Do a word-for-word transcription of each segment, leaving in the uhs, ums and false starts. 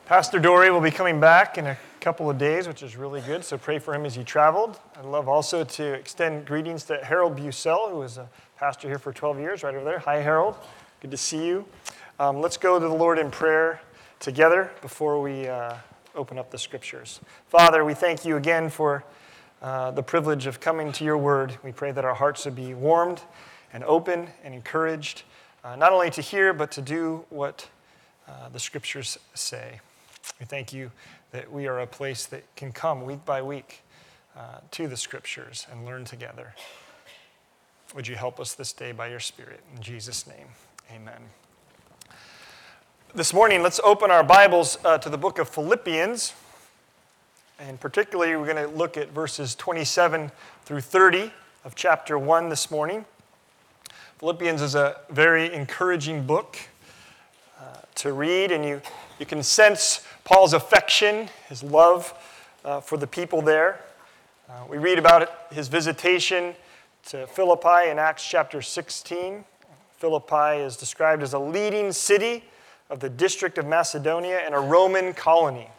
Pastor Dory will be coming back in a couple of days, which is really good, so pray for him as he traveled. I'd love also to extend greetings to Harold Bucell, who was a pastor here for twelve years, right over there. Hi, Harold. Good to see you. Um, let's go to the Lord in prayer together before we uh, open up the scriptures. Father, we thank you again for uh, the privilege of coming to your word. We pray that our hearts would be warmed and open and encouraged, uh, not only to hear, but to do what uh, the scriptures say. We thank you that we are a place that can come week by week uh, to the scriptures and learn together. Would you help us this day by your Spirit? In Jesus' name, amen. This morning, let's open our Bibles uh, to the book of Philippians. And particularly, we're going to look at verses twenty-seven through thirty of chapter one this morning. Philippians is a very encouraging book uh, to read, and you, you can sense Paul's affection, his love uh, for the people there. Uh, we read about it, his visitation to Philippi in Acts chapter sixteen. Philippi is described as a leading city of the district of Macedonia and a Roman colony.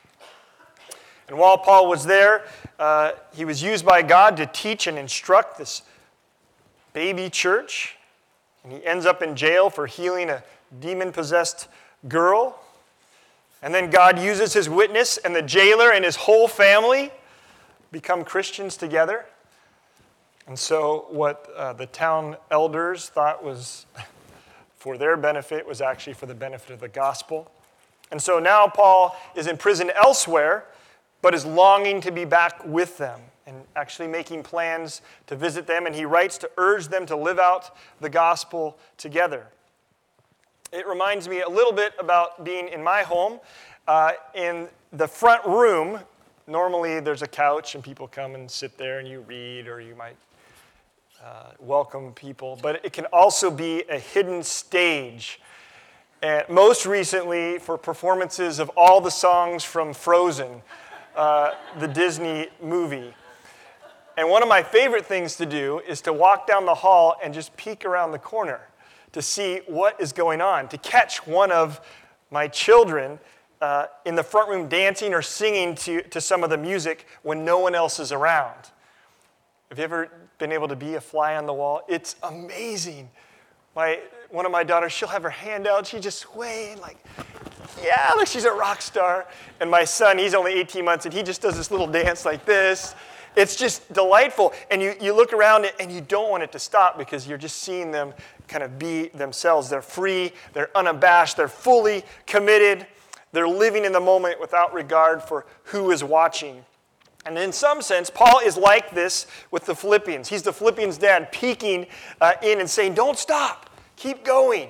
And while Paul was there, uh, he was used by God to teach and instruct this baby church. And he ends up in jail for healing a demon-possessed girl. And then God uses his witness, and the jailer and his whole family become Christians together. And so what uh, the town elders thought was for their benefit was actually for the benefit of the gospel. And so now Paul is in prison elsewhere, but is longing to be back with them and actually making plans to visit them. And he writes to urge them to live out the gospel together. It reminds me a little bit about being in my home. Uh, in the front room, normally there's a couch and people come and sit there and you read, or you might uh, welcome people. But it can also be a hidden stage. And most recently for performances of all the songs from Frozen, uh, the Disney movie. And one of my favorite things to do is to walk down the hall and just peek around the corner to see what is going on, to catch one of my children uh, in the front room dancing or singing to, to some of the music when no one else is around. Have you ever been able to be a fly on the wall? It's amazing. My one of my daughters, she'll have her hand out, she just swaying like, yeah, like she's a rock star. And my son, he's only eighteen months, and he just does this little dance like this. It's just delightful. And you, you look around it, and you don't want it to stop because you're just seeing them kind of be themselves. They're free, they're unabashed, they're fully committed. They're living in the moment without regard for who is watching. And in some sense, Paul is like this with the Philippians. He's the Philippians' dad peeking uh, in and saying, don't stop, keep going.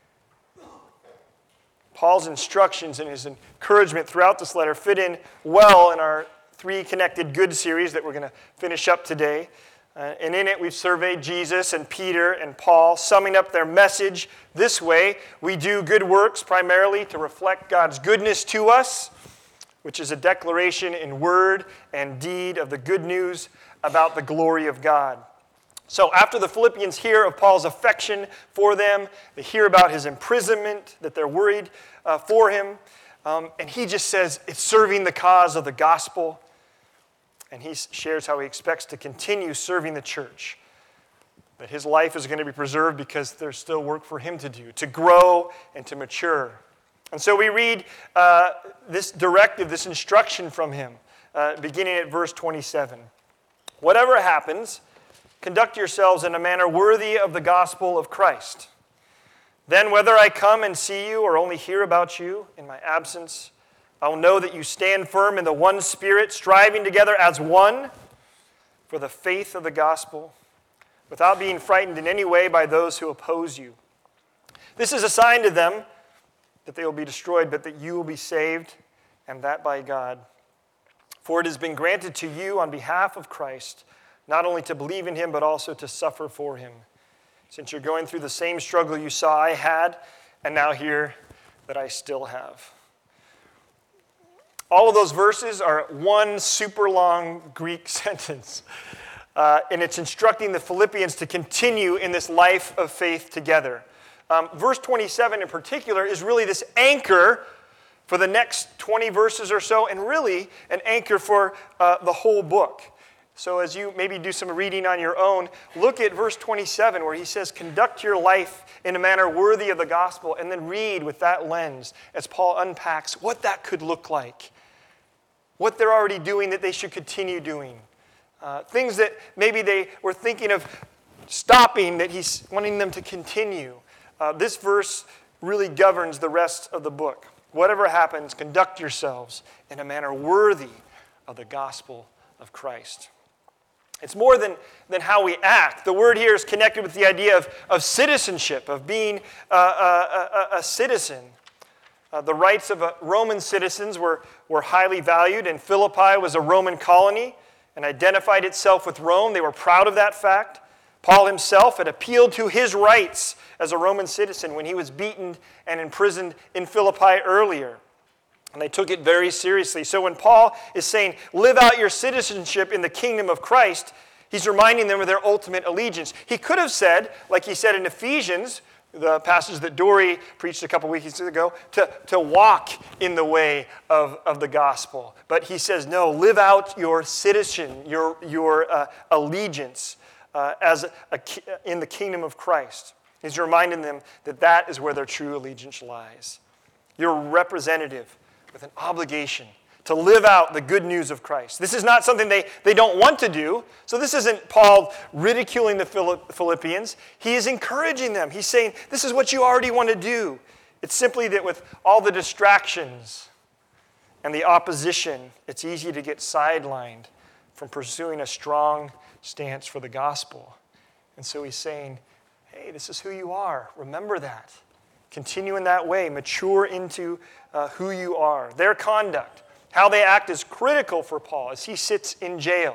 Paul's instructions and his encouragement throughout this letter fit in well in our Three Connected Good series that we're going to finish up today. Uh, and in it, we've surveyed Jesus and Peter and Paul, summing up their message this way: we do good works primarily to reflect God's goodness to us, which is a declaration in word and deed of the good news about the glory of God. So after the Philippians hear of Paul's affection for them, they hear about his imprisonment, that they're worried uh, for him, um, and he just says it's serving the cause of the gospel. And he shares how he expects to continue serving the church, that his life is going to be preserved because there's still work for him to do, to grow and to mature. And so we read uh, this directive, this instruction from him, uh, beginning at verse twenty-seven. Whatever happens, conduct yourselves in a manner worthy of the gospel of Christ. Then whether I come and see you or only hear about you in my absence, I will know that you stand firm in the one Spirit, striving together as one for the faith of the gospel, without being frightened in any way by those who oppose you. This is a sign to them that they will be destroyed, but that you will be saved, and that by God. For it has been granted to you on behalf of Christ, not only to believe in him, but also to suffer for him, since you're going through the same struggle you saw I had, and now hear that I still have. All of those verses are one super long Greek sentence. Uh, and it's instructing the Philippians to continue in this life of faith together. Um, verse twenty-seven in particular is really this anchor for the next twenty verses or so, and really an anchor for uh, the whole book. So as you maybe do some reading on your own, look at verse twenty-seven where he says, conduct your life in a manner worthy of the gospel, and then read with that lens as Paul unpacks what that could look like, what they're already doing that they should continue doing, uh, things that maybe they were thinking of stopping that he's wanting them to continue. Uh, this verse really governs the rest of the book. Whatever happens, conduct yourselves in a manner worthy of the gospel of Christ. It's more than, than how we act. The word here is connected with the idea of, of citizenship, of being uh, a, a, a citizen. Uh, the rights of uh, Roman citizens were, were highly valued, and Philippi was a Roman colony and identified itself with Rome. They were proud of that fact. Paul himself had appealed to his rights as a Roman citizen when he was beaten and imprisoned in Philippi earlier. And they took it very seriously. So when Paul is saying, live out your citizenship in the kingdom of Christ, he's reminding them of their ultimate allegiance. He could have said, like he said in Ephesians, the passage that Dory preached a couple weeks ago, to, to walk in the way of, of the gospel. But he says, no, live out your citizen, your, your uh, allegiance uh, as a, a, in the kingdom of Christ. He's reminding them that that is where their true allegiance lies. You're a representative with an obligation to live out the good news of Christ. This is not something they, they don't want to do. So this isn't Paul ridiculing the Philippians. He is encouraging them. He's saying, this is what you already want to do. It's simply that with all the distractions and the opposition, it's easy to get sidelined from pursuing a strong stance for the gospel. And so he's saying, hey, this is who you are. Remember that. Continue in that way. Mature into uh, who you are. Their conduct, how they act, is critical for Paul as he sits in jail.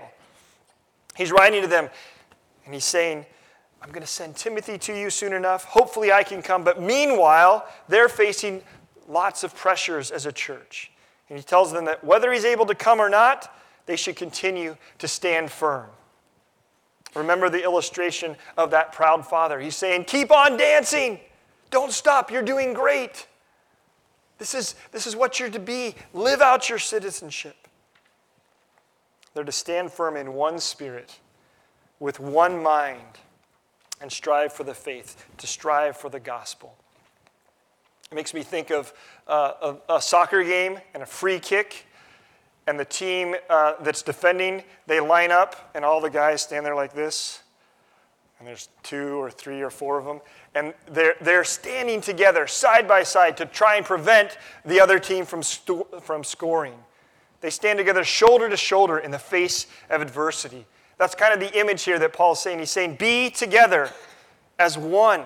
He's writing to them, and he's saying, I'm going to send Timothy to you soon enough. Hopefully I can come. But meanwhile, they're facing lots of pressures as a church. And he tells them that whether he's able to come or not, they should continue to stand firm. Remember the illustration of that proud father. He's saying, keep on dancing. Don't stop. You're doing great. This is, this is what you're to be. Live out your citizenship. They're to stand firm in one spirit, with one mind, and strive for the faith, to strive for the gospel. It makes me think of uh, a, a soccer game and a free kick, and the team uh, that's defending, they line up, and all the guys stand there like this. And there's two or three or four of them. And they're, they're standing together side by side to try and prevent the other team from, sto- from scoring. They stand together shoulder to shoulder in the face of adversity. That's kind of the image here that Paul's saying. He's saying, be together as one.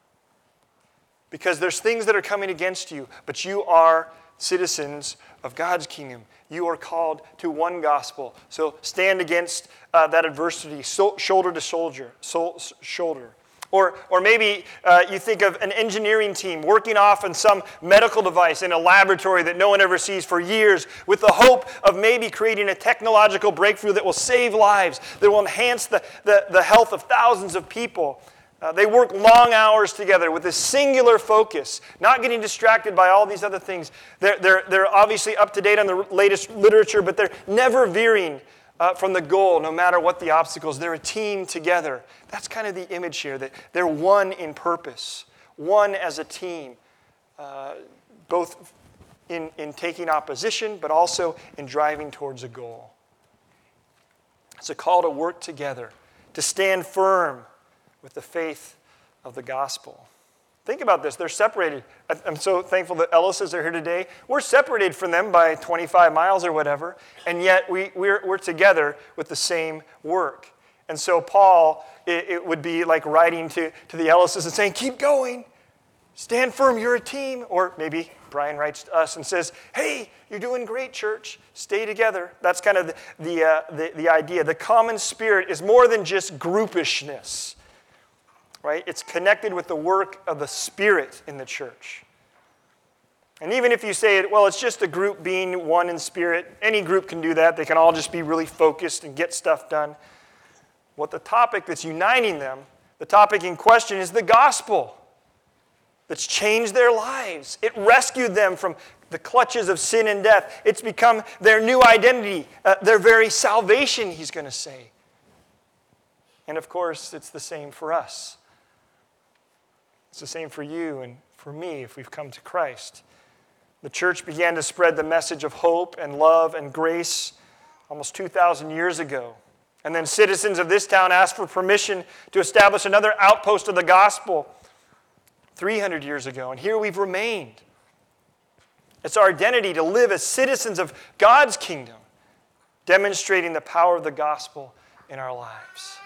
Because there's things that are coming against you, but you are citizens of God's kingdom. You are called to one gospel. So stand against uh, that adversity, so, shoulder to shoulder, so, shoulder. Or, or maybe uh, you think of an engineering team working off on some medical device in a laboratory that no one ever sees for years with the hope of maybe creating a technological breakthrough that will save lives, that will enhance the, the, the health of thousands of people. Uh, they work long hours together with a singular focus, not getting distracted by all these other things. They're, they're, they're obviously up to date on the latest literature, but they're never veering uh, from the goal, no matter what the obstacles. They're a team together. That's kind of the image here, that they're one in purpose, one as a team, uh, both in, in taking opposition, but also in driving towards a goal. It's a call to work together, to stand firm with the faith of the gospel. Think about this. They're separated. I'm so thankful that Ellis's are here today. We're separated from them by twenty-five miles or whatever, and yet we, we're, we're together with the same work. And so Paul, it, it would be like writing to, to the Ellis's and saying, keep going. Stand firm. You're a team. Or maybe Brian writes to us and says, hey, you're doing great, church. Stay together. That's kind of the, the, uh, the, the idea. The common spirit is more than just groupishness. Right? It's connected with the work of the Spirit in the church. And even if you say, it, well, it's just a group being one in spirit, any group can do that. They can all just be really focused and get stuff done. What the topic that's uniting them, the topic in question is the gospel that's changed their lives. It rescued them from the clutches of sin and death. It's become their new identity, uh, their very salvation, he's going to say. And of course, it's the same for us. It's the same for you and for me if we've come to Christ. The church began to spread the message of hope and love and grace almost two thousand years ago. And then citizens of this town asked for permission to establish another outpost of the gospel three hundred years ago. And here we've remained. It's our identity to live as citizens of God's kingdom, demonstrating the power of the gospel in our lives.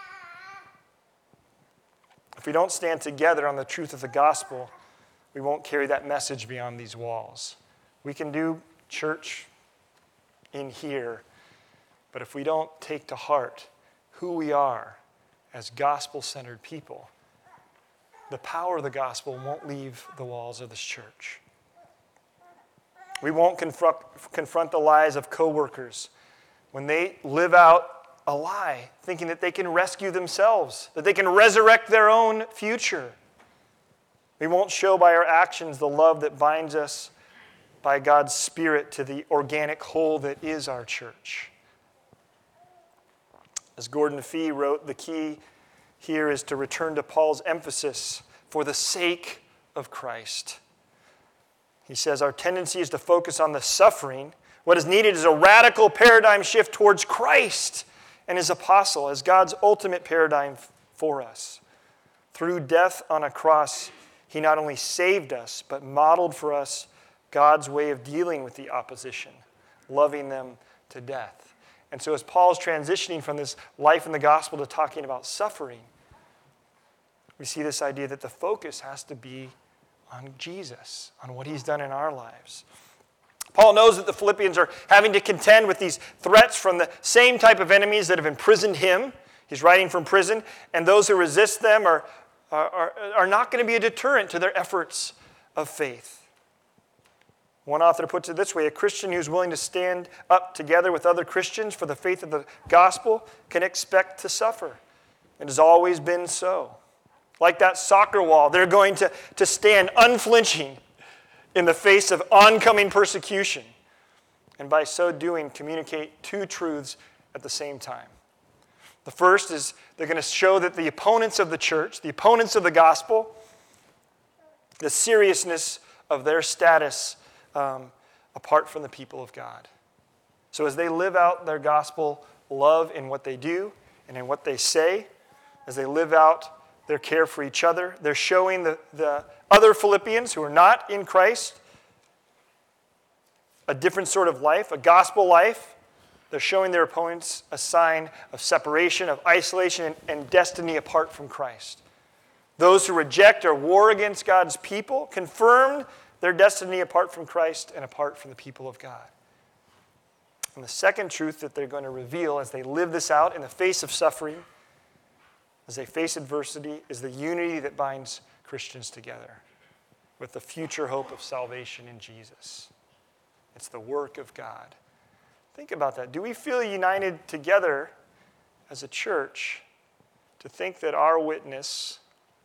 If we don't stand together on the truth of the gospel, we won't carry that message beyond these walls. We can do church in here, but if we don't take to heart who we are as gospel-centered people, the power of the gospel won't leave the walls of this church. We won't confront, confront the lies of coworkers when they live out a lie, thinking that they can rescue themselves, that they can resurrect their own future. We won't show by our actions the love that binds us by God's Spirit to the organic whole that is our church. As Gordon Fee wrote, the key here is to return to Paul's emphasis for the sake of Christ. He says our tendency is to focus on the suffering. What is needed is a radical paradigm shift towards Christ and his apostle as God's ultimate paradigm for us. Through death on a cross, he not only saved us, but modeled for us God's way of dealing with the opposition, loving them to death. And so as Paul's transitioning from this life in the gospel to talking about suffering, we see this idea that the focus has to be on Jesus, on what he's done in our lives. Paul knows that the Philippians are having to contend with these threats from the same type of enemies that have imprisoned him. He's writing from prison, and those who resist them are, are, are not going to be a deterrent to their efforts of faith. One author puts it this way: a Christian who's willing to stand up together with other Christians for the faith of the gospel can expect to suffer. It has always been so. Like that soccer wall, they're going to, to stand unflinching in the face of oncoming persecution, and by so doing, communicate two truths at the same time. The first is they're going to show that the opponents of the church, the opponents of the gospel, the seriousness of their status um, apart from the people of God. So as they live out their gospel love in what they do and in what they say, as they live out their care for each other, they're showing the, the other Philippians who are not in Christ a different sort of life, a gospel life. They're showing their opponents a sign of separation, of isolation, and, and destiny apart from Christ. Those who reject or war against God's people confirmed their destiny apart from Christ and apart from the people of God. And the second truth that they're going to reveal as they live this out in the face of suffering, as they face adversity, is the unity that binds Christians together with the future hope of salvation in Jesus. It's the work of God. Think about that. Do we feel united together as a church to think that our witness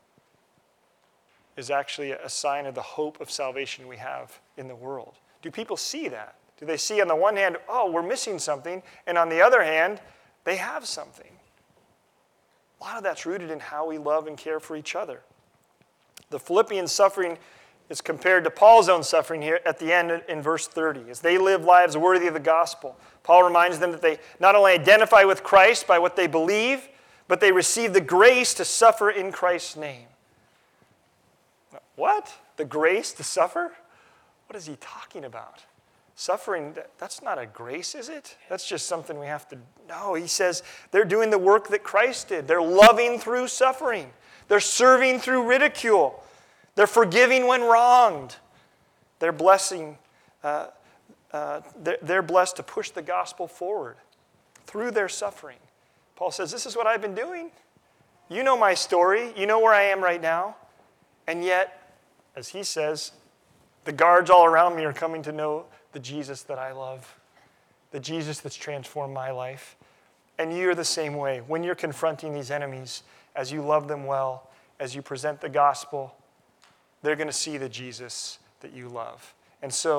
is actually a sign of the hope of salvation we have in the world? Do people see that? Do they see on the one hand, oh, we're missing something, and on the other hand, they have something? A lot of that's rooted in how we love and care for each other. The Philippians' suffering is compared to Paul's own suffering here at the end in verse thirty. As they live lives worthy of the gospel, Paul reminds them that they not only identify with Christ by what they believe, but they receive the grace to suffer in Christ's name. What? The grace to suffer? What is he talking about? Suffering, that's not a grace, is it? That's just something we have to know. He says they're doing the work that Christ did. They're loving through suffering. They're serving through ridicule. They're forgiving when wronged. They're blessing. Uh, uh, they're, they're blessed to push the gospel forward through their suffering. Paul says, this is what I've been doing. You know my story. You know where I am right now. And yet, as he says, the guards all around me are coming to know the Jesus that I love, the Jesus that's transformed my life. And you're the same way. When you're confronting these enemies, as you love them well, as you present the gospel, they're going to see the Jesus that you love. And so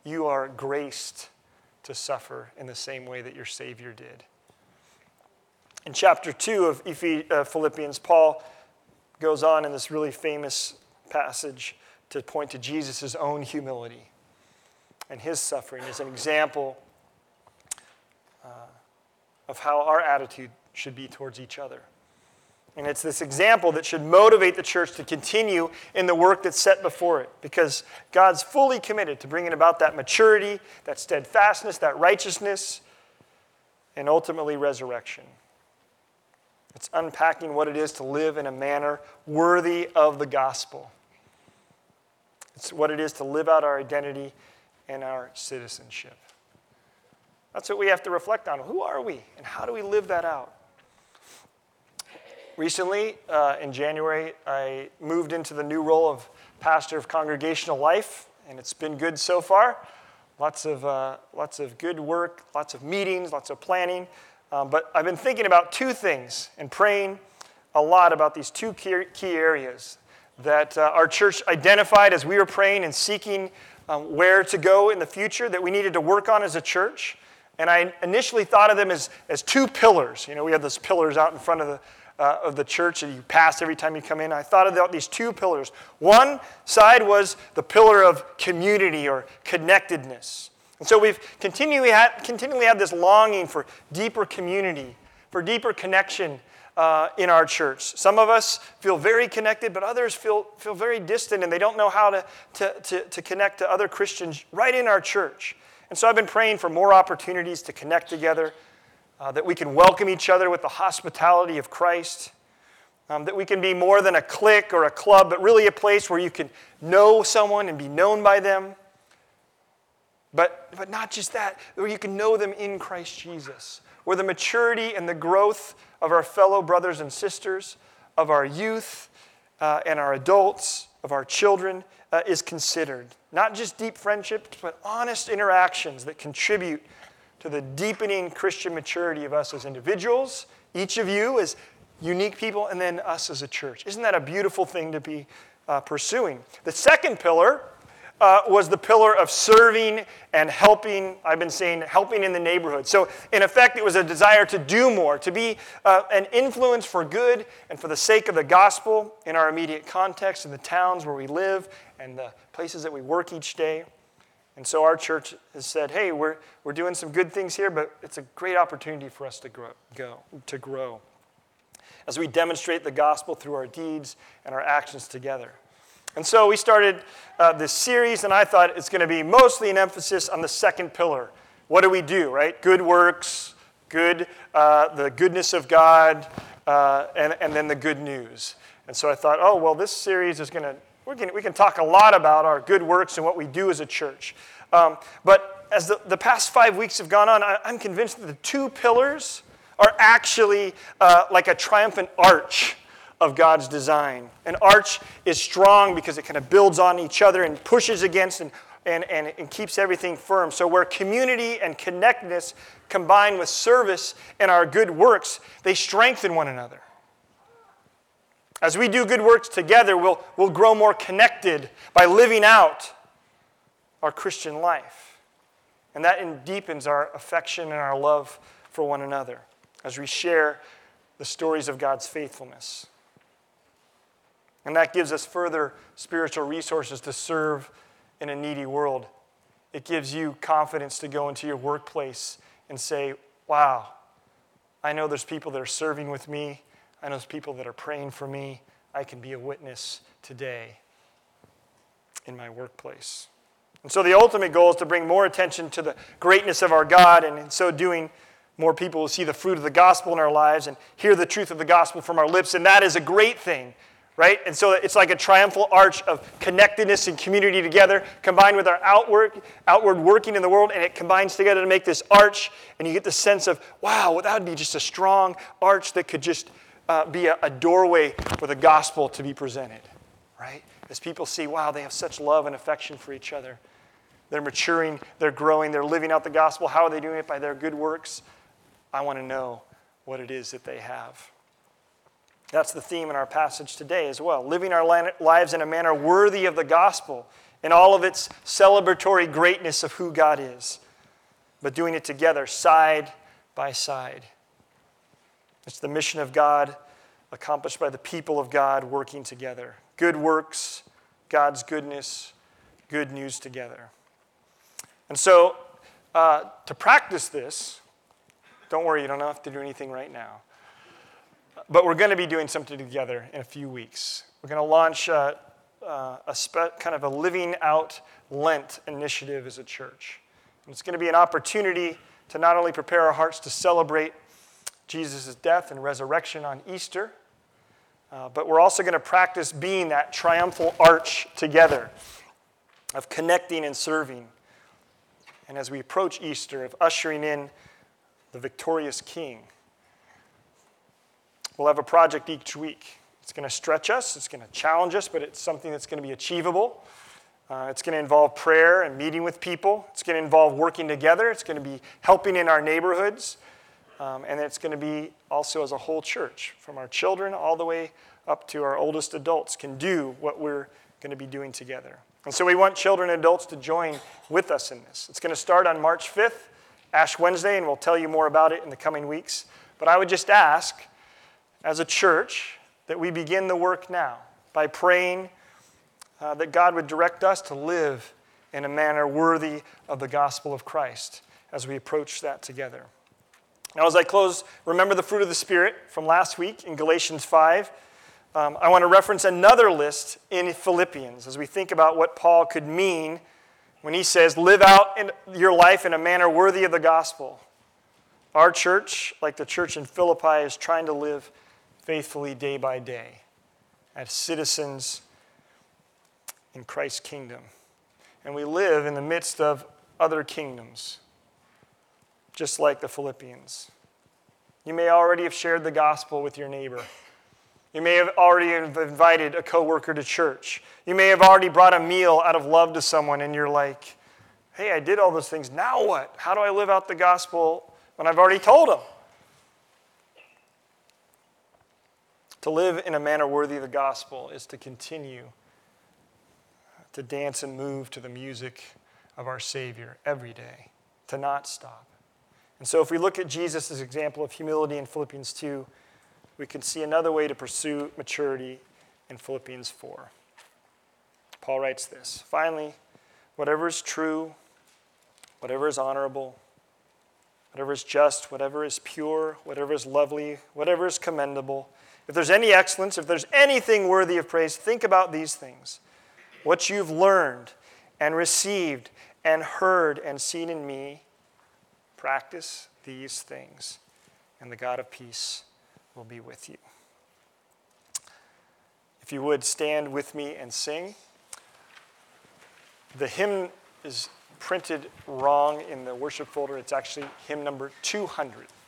you are graced to suffer in the same way that your Savior did. In chapter two of Philippians, Paul goes on in this really famous passage to point to Jesus' own humility and his suffering as an example uh, of how our attitude should be towards each other. And it's this example that should motivate the church to continue in the work that's set before it, because God's fully committed to bringing about that maturity, that steadfastness, that righteousness, and ultimately resurrection. It's unpacking what it is to live in a manner worthy of the gospel. It's what it is to live out our identity and our citizenship. That's what we have to reflect on. Who are we, and how do we live that out? Recently, uh, in January, I moved into the new role of pastor of congregational life, and it's been good so far. Lots of uh, lots of good work, lots of meetings, lots of planning. Um, but I've been thinking about two things and praying a lot about these two key, key areas that uh, our church identified as we were praying and seeking um, where to go in the future that we needed to work on as a church. And I initially thought of them as, as two pillars. You know, we have those pillars out in front of the Uh, of the church that you pass every time you come in. I thought about these two pillars. One side was the pillar of community or connectedness. And so we've continually had, continually had this longing for deeper community, for deeper connection uh, in our church. Some of us feel very connected, but others feel, feel very distant, and they don't know how to, to, to, to connect to other Christians right in our church. And so I've been praying for more opportunities to connect together, Uh, that we can welcome each other with the hospitality of Christ, um, that we can be more than a clique or a club, but really a place where you can know someone and be known by them. But, but not just that, where you can know them in Christ Jesus, where the maturity and the growth of our fellow brothers and sisters, of our youth uh, and our adults, of our children, uh, is considered. Not just deep friendships, but honest interactions that contribute to the deepening Christian maturity of us as individuals, each of you as unique people, and then us as a church. Isn't that a beautiful thing to be uh, pursuing? The second pillar uh, was the pillar of serving and helping. I've been saying helping in the neighborhood. So in effect, it was a desire to do more, to be uh, an influence for good and for the sake of the gospel in our immediate context, in the towns where we live and the places that we work each day. And so our church has said, hey, we're we're doing some good things here, but it's a great opportunity for us to grow, go, to grow as we demonstrate the gospel through our deeds and our actions together. And so we started uh, this series, and I thought it's going to be mostly an emphasis on the second pillar. What do we do, right? Good works, good, uh, the goodness of God, uh, and, and then the good news. And so I thought, oh, well, this series is going to We can, we can talk a lot about our good works and what we do as a church. Um, but as the, the past five weeks have gone on, I, I'm convinced that the two pillars are actually uh, like a triumphant arch of God's design. An arch is strong because it kind of builds on each other and pushes against and, and, and, and keeps everything firm. So where community and connectedness combine with service and our good works, they strengthen one another. As we do good works together, we'll, we'll grow more connected by living out our Christian life. And that deepens our affection and our love for one another as we share the stories of God's faithfulness. And that gives us further spiritual resources to serve in a needy world. It gives you confidence to go into your workplace and say, wow, I know there's people that are serving with me. I know there's people that are praying for me. I can be a witness today in my workplace. And so the ultimate goal is to bring more attention to the greatness of our God, and in so doing, more people will see the fruit of the gospel in our lives and hear the truth of the gospel from our lips, and that is a great thing, right? And so it's like a triumphal arch of connectedness and community together, combined with our outward, outward working in the world, and it combines together to make this arch, and you get the sense of, wow, well, that would be just a strong arch that could just Uh, be a, a doorway for the gospel to be presented, right? As people see, wow, they have such love and affection for each other. They're maturing, they're growing, they're living out the gospel. How are they doing it? By their good works. I want to know what it is that they have. That's the theme in our passage today as well. Living our lives in a manner worthy of the gospel in all of its celebratory greatness of who God is, but doing it together, side by side. It's the mission of God accomplished by the people of God working together. Good works, God's goodness, good news together. And so, uh, to practice this, don't worry, you don't have to do anything right now. But we're going to be doing something together in a few weeks. We're going to launch uh, uh, a spe- kind of a living out Lent initiative as a church. And it's going to be an opportunity to not only prepare our hearts to celebrate Jesus' death and resurrection on Easter, uh, but we're also going to practice being that triumphal arch together of connecting and serving. And as we approach Easter, of ushering in the victorious King. We'll have a project each week. It's going to stretch us, it's going to challenge us, but it's something that's going to be achievable. Uh, it's going to involve prayer and meeting with people. It's going to involve working together. It's going to be helping in our neighborhoods. Um, and it's going to be also as a whole church, from our children all the way up to our oldest adults, can do what we're going to be doing together. And so we want children and adults to join with us in this. It's going to start on March fifth, Ash Wednesday, and we'll tell you more about it in the coming weeks. But I would just ask, as a church, that we begin the work now by praying uh, that God would direct us to live in a manner worthy of the gospel of Christ as we approach that together. Now, as I close, remember the fruit of the Spirit from last week in Galatians five. Um, I want to reference another list in Philippians as we think about what Paul could mean when he says, live out in your life in a manner worthy of the gospel. Our church, like the church in Philippi, is trying to live faithfully day by day as citizens in Christ's kingdom. And we live in the midst of other kingdoms, just like the Philippians. You may already have shared the gospel with your neighbor. You may have already invited a coworker to church. You may have already brought a meal out of love to someone, and you're like, hey, I did all those things. Now what? How do I live out the gospel when I've already told them? To live in a manner worthy of the gospel is to continue to dance and move to the music of our Savior every day, to not stop. And so if we look at Jesus' example of humility in Philippians two, we can see another way to pursue maturity in Philippians four. Paul writes this, finally, whatever is true, whatever is honorable, whatever is just, whatever is pure, whatever is lovely, whatever is commendable, if there's any excellence, if there's anything worthy of praise, think about these things. What you've learned and received and heard and seen in me, practice these things, and the God of peace will be with you. If you would stand with me and sing. The hymn is printed wrong in the worship folder. It's actually hymn number two hundred.